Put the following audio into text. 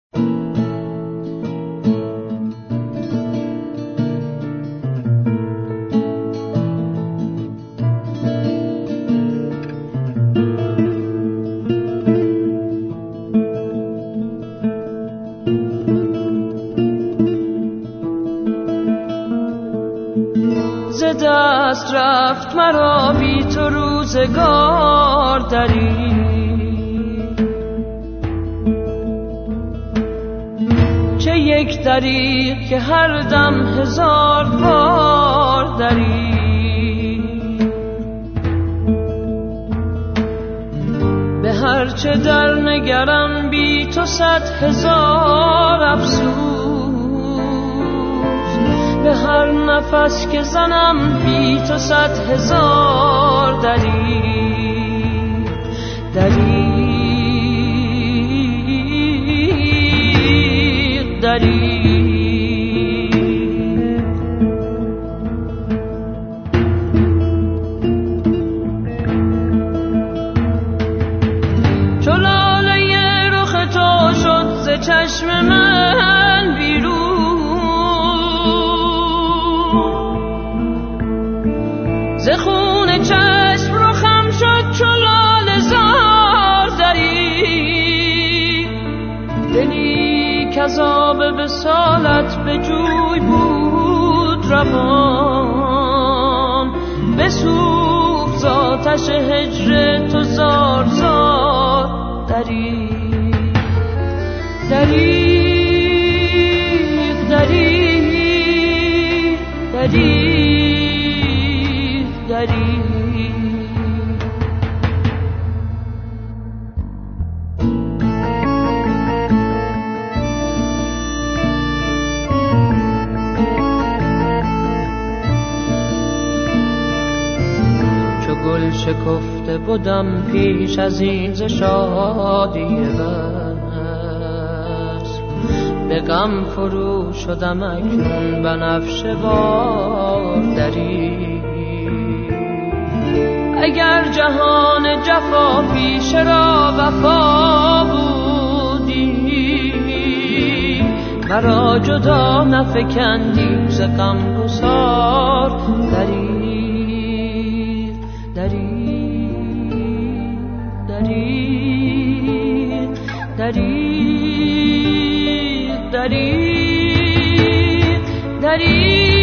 ز دست رفت مرا بی تو روزگار دری، چه یک دری که هر دم هزار بار دری. به هر چه در نگرم بی تو 100,000 افسوس، به هر نفس که زنم بی تو 100,000 دری. چو لاله رخ تو شد ز چشم من بیرون، ز خون چشم رخم شد چو لاله زار دری. دلی کذاب وصالت به جوی بود روان، بسوخت ز آتش هجر تو زار زار دری. دریغ دریغ دریغ دریغ. چو گل شکفته بودم پیش از این ز شادی بس، به غم فرو شدم اکنون بنفشه بار دری. اگر جهان جفا پیش را وفا بودی، مرا جدا نفکندی ز غمگسار دری. دریغ دریغ دریغ دریغ دریغ.